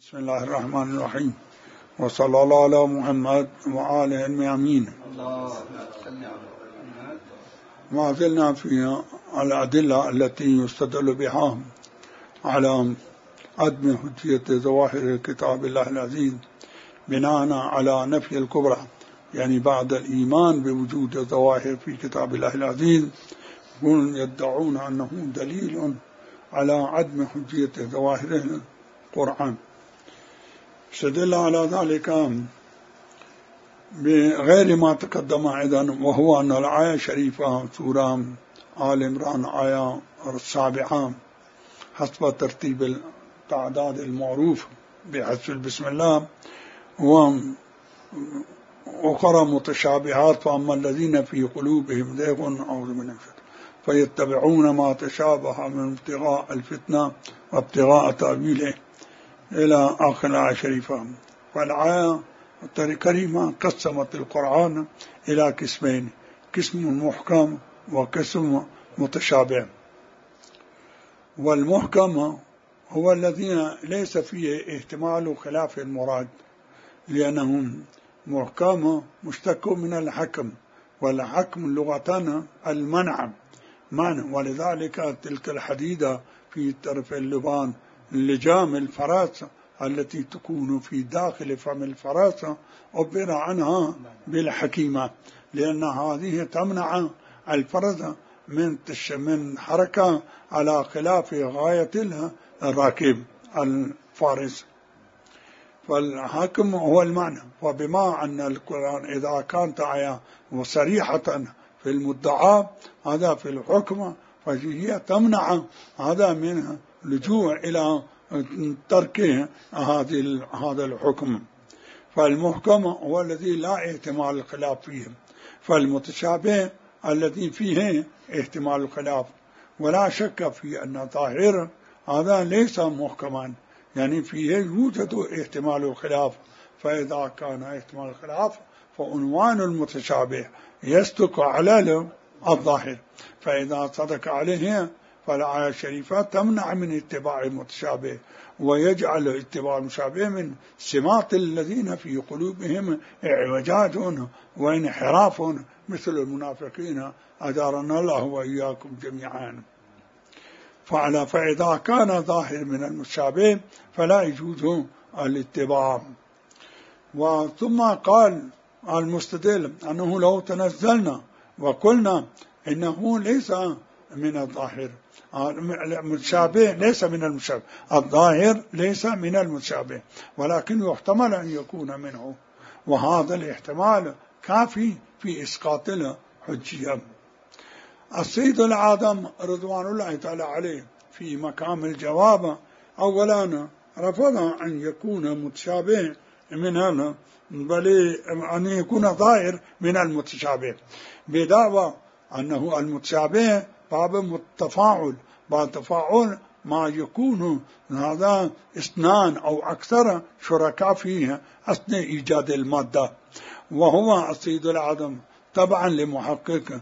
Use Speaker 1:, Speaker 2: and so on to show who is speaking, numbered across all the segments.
Speaker 1: بسم الله الرحمن الرحيم، وصلى الله على محمد وآله الميامين. ما زلنا في الأدلة التي يستدل بها على عدم حجية ظواهر كتاب الله العزيز بناء على نفي الكبرى، يعني بعد الإيمان بوجود ظواهر في كتاب الله العزيز يدعون أنه دليل على عدم حجية ظواهر القرآن. استدل على ذلك بغير ما تقدم أيضا، وهو أن الآية الشريفة سورة آل عمران آية 7 حسب ترتيب التعداد المعروف بحسب بسم الله، وأخرى متشابهات، فأما الذين في قلوبهم زيغ أعوذ بالله فيتبعون ما تشابه من ابتغاء الفتنة وابتغاء تأويله إلى آخر الآية الشريفة. فالآية الكريمة قسمت القرآن إلى قسمين، قسم محكم وقسم متشابه. والمحكم هو الذي ليس فيه احتمال خلاف المراد، لأنه محكم مشتق من الحكم، والحكم لغة المنع، ولذلك تلك الحديدة في طرف اللبان لجام الفرس التي تكون في داخل فم الفرس عبر عنها بالحكيمة، لأن هذه تمنع الفرس من حركة على خلاف غاية الراكب الفارس. فالحكم هو المعنى. وبما أن القرآن إذا كانت آية صريحة في المدعى هذا في الحكم، فهي تمنع هذا من لجوء إلى ترك هذا الحكم. فالمحكم هو الذي لا احتمال الخلاف فيه، فالمتشابه الذي فيه احتمال الخلاف. ولا شك في أن ظاهر هذا ليس محكما، يعني فيه يوجد احتمال الخلاف. فإذا كان احتمال الخلاف فعنوان المتشابه يصدق على الظاهر، فإذا صدق عليه فالآية الشريفة تمنع من اتباع المتشابه، ويجعل اتباع المتشابه من سمات الذين في قلوبهم اعوجاج وانحراف مثل المنافقين أجارنا الله وإياكم جميعا. فإذا كان ظاهر من المتشابه فلا يجوز الاتباع. وثم قال المستدل أنه لو تنزلنا وقلنا إنه ليس من الظاهر، المتشابه ليس من المتشابه، الظاهر ليس من المتشابه، ولكن يحتمل أن يكون منه، وهذا الاحتمال كافي في إسقاط الحجية. السيد العظم رضوان الله تعالى عليه في مقام الجواب أولا رفض أن يكون متشابه بل أن يكون ظاهر من المتشابه، بدعوى أنه المتشابه باب التفاعل، باب تفاعل ما يكون هذا اثنان أو أكثر شركاء فيه أثناء إيجاد المادة. وهو السيد العظم طبعا لمحقق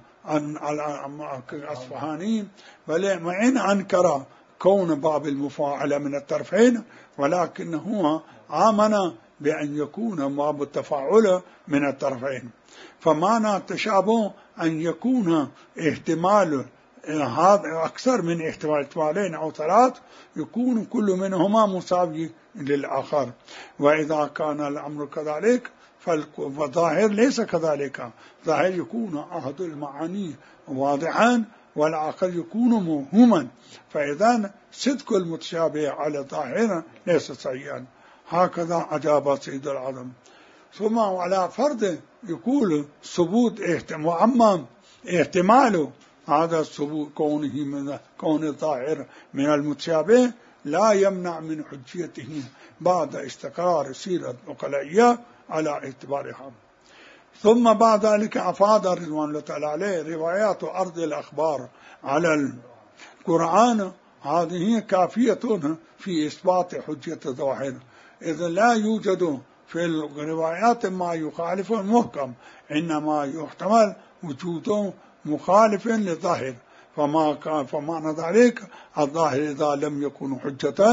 Speaker 1: الأصفهاني، وإن أنكر كون باب المفاعلة من الطرفين، ولكنه آمن بأن يكون باب التفاعل من الطرفين. فمعنى التشابه أن يكون احتمال هذا أكثر من احتمالين أو ثلاث، يكون كل منهما مساوي للآخر. وإذا كان الأمر كذلك فالظاهر ليس كذلك، ظاهر يكون أحد المعاني واضحا والآخر يكون موهوما، فإذا صدق المتشابه على الظاهر ليس صحيحا. هكذا أجاب سيد العظم. ثم على فرض يقول ثبوت احتمال، احتمال هذا الثبوت كون الظاهر من المتشابه لا يمنع من حجيته بعد استقرار سيرة العقلائية على اعتبارها. ثم بعد ذلك أفاد رضوان الله تعالى عليه روايات أرض الأخبار على القرآن، هذه كافية في إثبات حجية الظاهر، إذ لا يوجد في الروايات ما يخالف المحكم، إنما يحتمل وجود مخالف للظاهر. فمعنى ذلك الظاهر إذا لم يكن حجة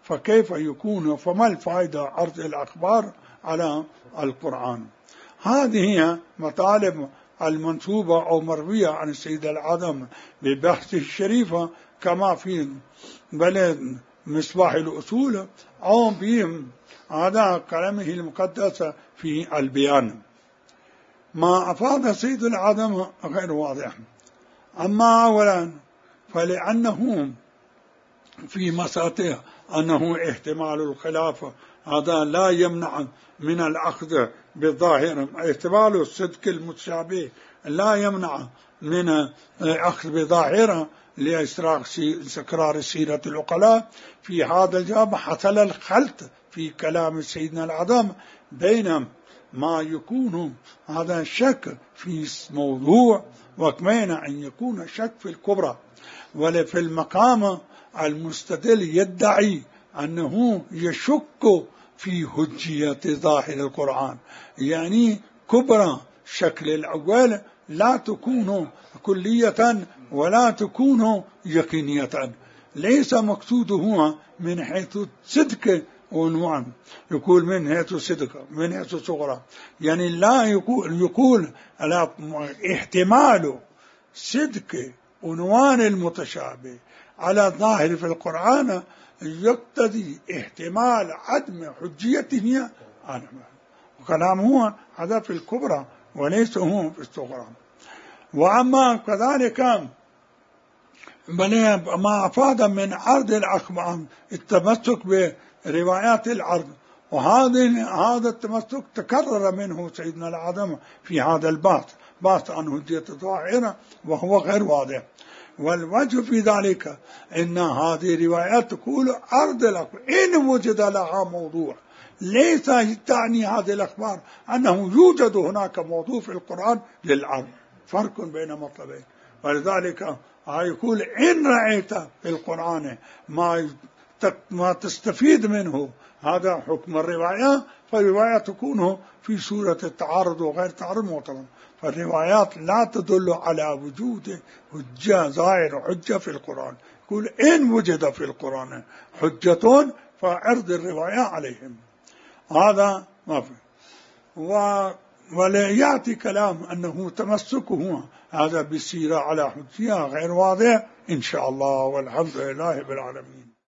Speaker 1: فكيف يكون، فما الفائدة عرض الأخبار على القرآن؟ هذه هي مطالب المنسوبة أو مروية عن السيد العظم ببحثه الشريفة، كما في بلد مصباح الأصول أو بهم هذا كلامه المقدس في البيان. ما أفاد السيد العظم غير واضح. أما أولا فلأنه في مساته أنه احتمال الخلافة هذا لا يمنع من الأخذ بالظاهر، احتمال الصدق المتشابه لا يمنع من أخذ بظاهرة لإستقرار سيرة العقلاء. في هذا الجواب حصل الخلط في كلام سيدنا العظم بين ما يكون هذا الشك في موضوع وكمان أن يكون الشك في الكبرى. وفي المقام المستدل يدعي أنه يشك في حجية ظاهر القرآن، يعني كبرى شكل الأول لا تكون كلية ولا تكون يقينية، ليس مقصوده من حيث صدق عنوان، يقول من حيث صدق من حيث صغرى، يعني لا يقول على احتمال صدق عنوان المتشابه على الظاهر في القرآن يقتضي احتمال عدم حجيته عنه، وكلامه هذا في الكبرى وليس هو في الصغرى. وأما كذلك ما أفاد من عرض الأخبار التمسك بروايات العرض، وهذا التمسك تكرر منه سيدنا العظم في هذا البحث عن حجية الظاهرة وهو غير واضح. والوجه في ذلك إن هذه روايات تقول عرض الأخبار إن وجد لها موضوع، ليس تعني هذه الأخبار أنه يوجد هناك موضوع في القرآن للعرض، فرق بين مطلبين. ولذلك يقول إن رأيت في القرآن ما تستفيد منه هذا حكم الرواية، فالرواية تكون في سورة التعارض وغير تعارض مطلق، فالروايات لا تدل على وجود حجة ظاهر حجة في القرآن. يقول إن وجد في القرآن حجة فعرض الرواية عليهم، هذا ما في. ولا يأتي كلام أنه تمسكه هذا بالسيرة على حجية غير واضح إن شاء الله، والحمد لله بالعالمين.